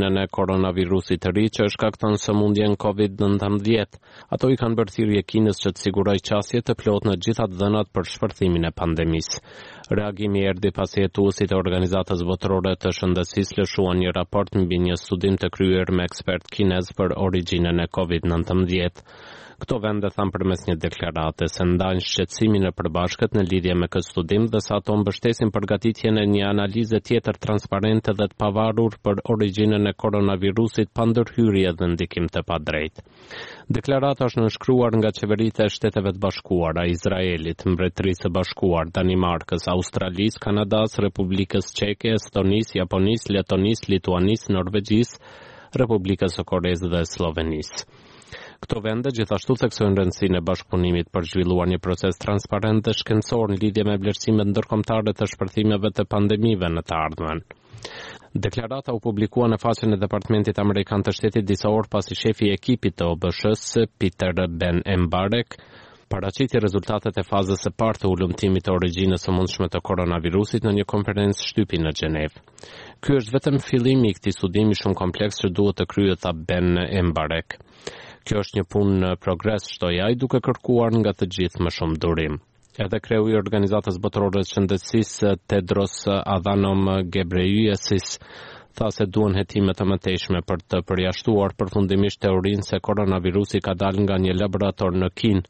origjinën e koronavirusit të ri që shkakton sëmundjen COVID-19. Ato i kanë bërë thirrje Kinës që të sigurojë qasje të plotë në gjitha dhënat për shpërthimin e pandemisë. Reagimi erdhi pasi hetuesit e organizatës botërore të shëndetësisë lëshuan një raport mbi një studim të kryer me ekspert kinez për origjinën e COVID-19. Këto vende thanë përmes një deklarate se ndajnë shqetësimin e përbashkët në lidhje me këtë studim dhe sa ato mbështesin përgatitjen e një analize tjetër transparente dhe të pavarur për origjinën e koronavirusit pa ndërhyrje dhe ndikim të padrejtë. Deklarata është nënshkruar nga qeveritë e Shteteve të Bashkuara, Izraelit, Mbretërisë së Bashkuar, Danimarkës, Australisë, Kanadas, Republikës Çeke, Estonisë, Japonisë, Letonisë, Lituanisë, Norvegjisë, Republikës së Koresë dhe Slovenisë. Këto vende gjithashtu theksojnë rëndësinë e bashkëpunimit për zhvilluar një proces transparent dhe shkencor në lidhje me vlerësimet ndërkombëtare të shpërthimeve të pandemive në të ardhmen. Deklarata u publikua në faqen e Departamentit Amerikan të Shtetit disa orë pasi shefi i ekipit të OBSH-s, Peter Ben Embarek, paraqiti rezultatet e fazës së parë të ulëmtimit të origjinës së mundshme të koronavirusit në një konferencë shtypi në Gjenevë. Ky është vetëm fillimi i këtij studimi shumë kompleks që duhet të kryhet, tha Ben Embarek. Kjo është një punë në progres, shtoi ai, duke kërkuar nga të gjithë më shumë durim. Edhe kreu i Organizatës Botërore të Shëndetësisë Tedros Adhanom Ghebreyesus tha se duhen hetime të mëtejshme për të përjashtuar përfundimisht teorinë se koronavirusi ka dalë nga një laborator në Kinë.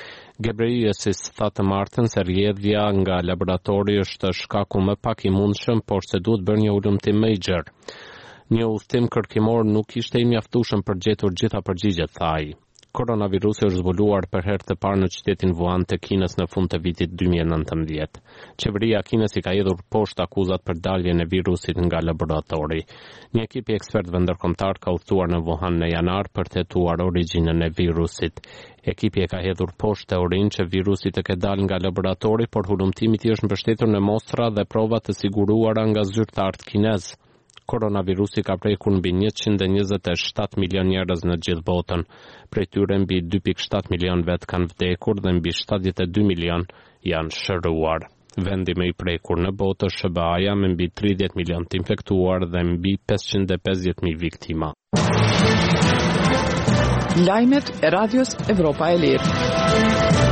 Ghebreyesus tha të martën se rrjedhja nga laboratori është shkaku më pak i mundshëm, por se duhet bërë një ulëmtim më i gjerë. Një udhtim kërkimor nuk ishte i mjaftueshëm për gjetur gjitha përgjigjet, tha ai. Koronavirusi është zbuluar për herë të parë në qytetin Wuhan të Kinës në fund të vitit 2019. Qeveria e Kinës i ka hedhur poshtë akuzat për daljen e virusit nga laboratori. Një ekip i ekspertëve ndërkombëtar ka udhëtuar në Wuhan në janar për të hetuar origjinën e virusit. Ekipi e ka hedhur poshtë teorinë që virusi të ketë dalë nga laboratori, por hulumtimi i tij është mbështetur në mostra dhe prova të siguruara nga zyrtarët kinezë. Koronavirusi ka prekur mbi 127 milion njerëz në gjithë botën. Prej tyre mbi 2.7 milion vet kanë vdekur dhe mbi 72 milion janë shëruar. Vendi më i prekur në botë është SBA-ja me mbi 30 milion të infektuar dhe mbi 550.000 viktima. Lajmet e Radios Evropa e Lirë.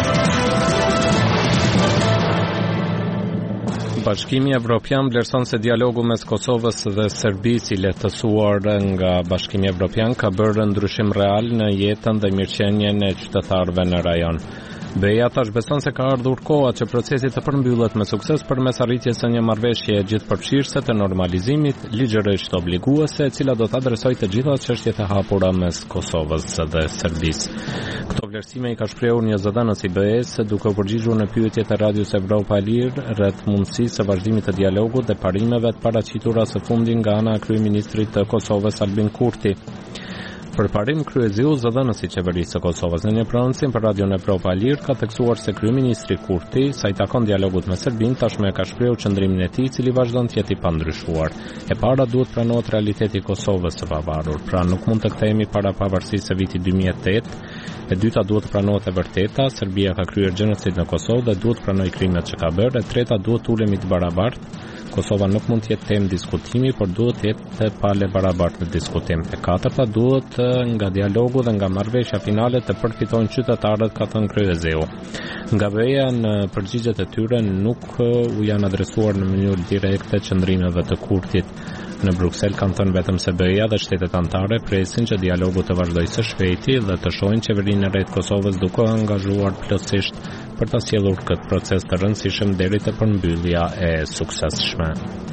Bashkimi Evropian vlerëson se dialogu mes Kosovës dhe Serbisë i lehtësuar nga Bashkimi Evropian ka bërë ndryshim real në jetën dhe mirëqenien e qytetarëve në rajon. BE-ja tash beson se ka ardhur koha që procesi të përmbyllet me sukses përmes arritjes së një marrëveshje gjithëpërfshirëse të normalizimit, ligjërisht obliguese, e cila do të adresojë të gjitha çështjet e hapura mes Kosovës dhe Serbisë. Këto vlerësime i ka shprehur një zëdhënës i BE-s duke u përgjigjur në pyetjet e Radios Evropa e Lirë rreth mundësisë së vazhdimit të dialogut dhe parimeve të paraqitura së fundit nga ana e kryeministrit të Kosovës Albin Kurti. Për parim, kryeziu zëdhënësi i qeverisë së Kosovës në një prononcim për Radion Evropa e Lirë ka theksuar se kryeministri Kurti, sa i takon dialogut me Serbinë, tashmë ka shprehur qëndrimin e tij, i cili vazhdon të jetë i pandryshuar. E para duhet pranohet realiteti i Kosovës së pavarur, pra nuk mund të kthehemi para pavarësisë së vitit 2008. E dyta duhet të pranohet e vërteta, Serbia ka kryer gjenocid në Kosovë dhe duhet pranojë krimet që ka bërë. E treta duhet ulemi të barabartë. Kosova nuk mund të jetë temë diskutimi, por duhet të jetë palë barabartë në diskutim. E katërta duhet nga dialogu dhe nga marrëveshja finale të përfitojnë qytetarët, ka thënë kryeziu. Nga BE-ja në përgjigjet e tyre nuk u janë adresuar në mënyrë direkte qëndrimeve të Kurtit. Në Bruksel kanë thënë vetëm se BE-ja dhe shtetet anëtare presin që dialogu të vazhdojë së shpejti dhe të shohin qeverinë e re të Kosovës duke angazhuar plotësisht për ta sjellur këtë proces të rëndësishëm deri te përmbyllja e suksesshme.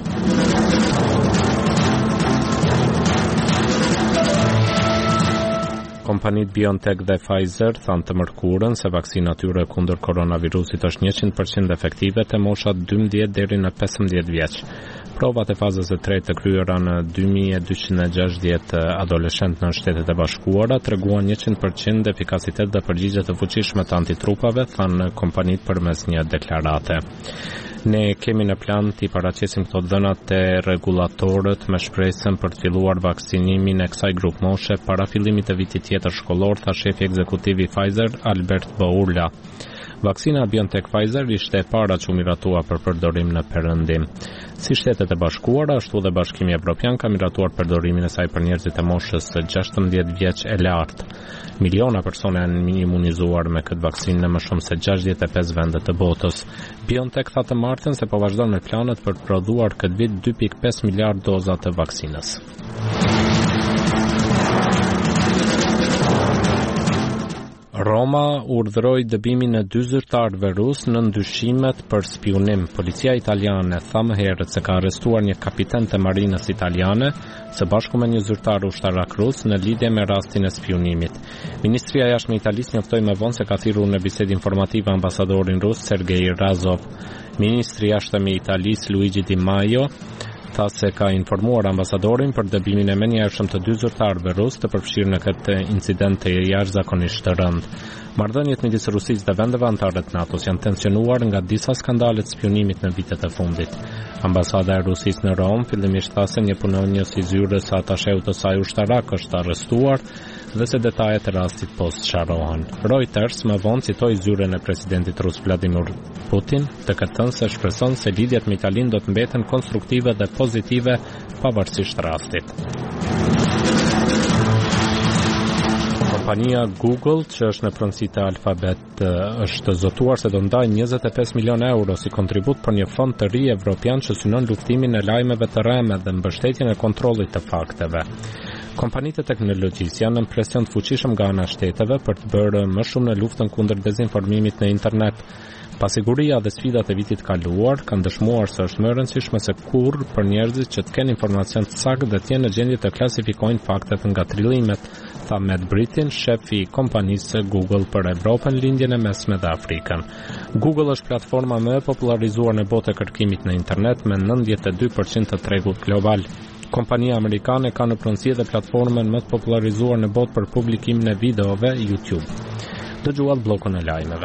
Kompanitë BioNTech dhe Pfizer thanë të mërkurën se vaksina tyre kundër koronavirusit është 100% efektive te moshat 12 deri në 15 vjeç. Provat e fazës së tretë të kryera në 2260 adoleshentë në Shtetet e Bashkuara treguan 100% efikasitet dhe përgjigje të fuqishme të antitrupave, thanë kompanitë përmes një deklarate. Ne kemi në plan të paraqesim këto dhëna te rregulatorët me shpresën për të filluar vaksinimin e kësaj grup moshe para fillimit të vitit tjetër shkollor, tha shefi ekzekutiv i Pfizer Albert Bourla. Vaksina BioNTech Pfizer ishte e para që u miratua për përdorim në Perëndim. Si Shtetet e Bashkuara, ashtu dhe Bashkimi Evropian ka miratuar përdorimin e saj për njerëzit e moshës 16 vjeç e lartë. Miliona persone janë imunizuar me këtë vaksinë në më shumë se 65 vende të botës. BioNTech tha të martën se po vazhdon me planet për të prodhuar këtë vit 2.5 miliard doza të vaksinës. Roma urdhëroi dëbimin e 2 zyrtarëve rus në ndyshimet për spionim. Policia italiane tha më herët se ka arrestuar një kapiten të marinës italiane së bashku me një zyrtar ushtarak rus në lidhje me rastin e spionimit. Ministria e Jashtme e Italisë njoftoi më vonë se ka thirrur në bisedë informative ambasadorin rus Sergej Razov. Ministri i Jashtëm i Italisë Luigi Di Maio tha se ka informuar ambasadorin për dëbimin e menjëhershëm të 2 zyrtarëve rus të përfshirë në këtë incident të jashtëzakonisht të rëndë. Marrëdhëniet midis Rusisë dhe vendeve anëtare të NATO-s janë tensionuar nga disa skandale të spionimit në vitet e fundit. Ambasada e Rusisë në Rom fillimisht tha se një punonjës i zyrës atasheu të saj ushtarak është arrestuar dhe se detajet e rastit po sqarohen. Reuters më vonë citoi zyrën e presidentit rus Vladimir Putin të këtë thënë se shpreson se lidhjet me Italinë do të mbeten konstruktive dhe pozitive pavarësisht rastit. Kompania Google, që është në pronësitë e Alphabet, është zotuar se do ndajë 25 milion euro si kontribut për një fond të ri evropian që synon luftimin e lajmeve të rreme dhe mbështetjen e kontrollit të fakteve. Kompanitë e teknologjisë janë në presion të fuqishëm nga ana e shteteve për të bërë më shumë në luftën kundër dezinformimit në internet. Pasiguria dhe sfidat e vitit kaluar kanë dëshmuar se është më e rëndësishme se kurrë për njerëzit që të kenë informacion të saktë dhe të jenë në gjendje të klasifikojnë faktet nga trillimet, tha Matt Brittin, shefi i kompanisë Google për Evropën, Lindjen e Mesme dhe Afrikën. Google është platforma më e popularizuar në botë e kërkimit në internet me 92% të tregut global. Kompania amerikane ka në pronësi edhe platformën më të popularizuar në botë për publikimin e videove, YouTube. Dëgjuat bllokun e lajmeve.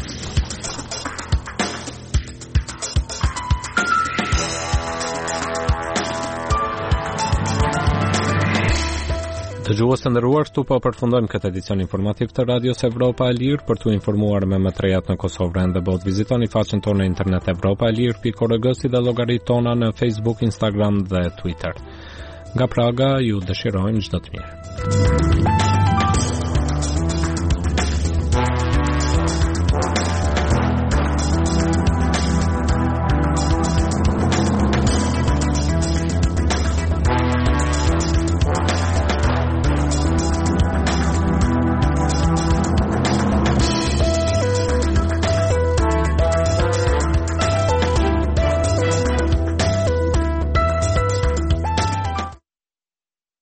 Dëgjues të nderuar, këtu po përfundojmë këtë edicion informativ të Radios Evropa e Lirë. Për t'u informuar me më të rejat në Kosovë dhe botë, vizitoni faqen tonë në internet evropaelir.org si dhe llogaritë tona në Facebook, Instagram dhe Twitter. Nga Praga ju dëshirojmë çdo të mirë.